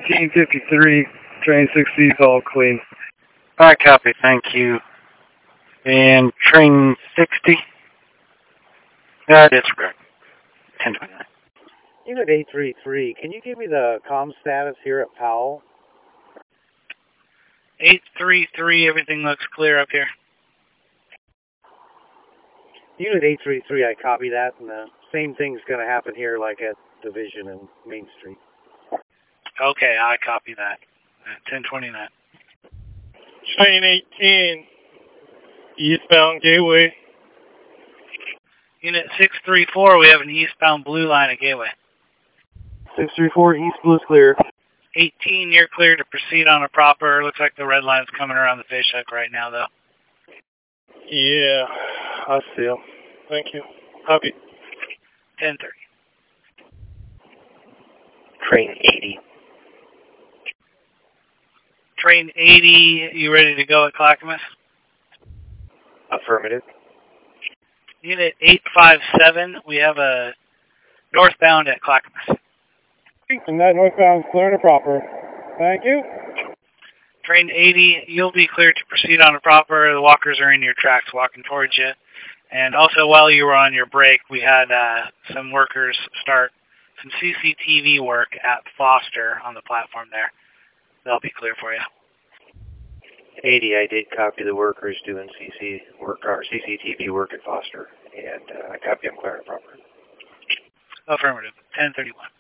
1853, train 60 is all clean. I copy, thank you. And train 60? That is correct. 1029. Unit 833, can you give me the comm status here at Powell? 833, everything looks clear up here. Unit 833, I copy that, and the same thing's going to happen here like at Division and Main Street. Okay, I copy that. 1029. Train 18, eastbound Gateway. Unit 634, we have an eastbound blue line at Gateway. 634, East Blue's clear. 18, you're clear to proceed on a proper. Looks like the red line's coming around the fish hook right now, though. Yeah, I see him. Thank you. Copy. 1030. Train 80. Train 80, you ready to go at Clackamas? Affirmative. Unit 857, we have a northbound at Clackamas. And that northbound is clear to proper. Thank you. Train 80, you'll be cleared to proceed on a proper. The walkers are in your tracks walking towards you. And also, while you were on your break, we had some workers start some CCTV work at Foster on the platform there. They'll be clear for you. 80, I did copy the workers doing CCTV work at Foster. And I copy them clear and proper. Affirmative. 1031.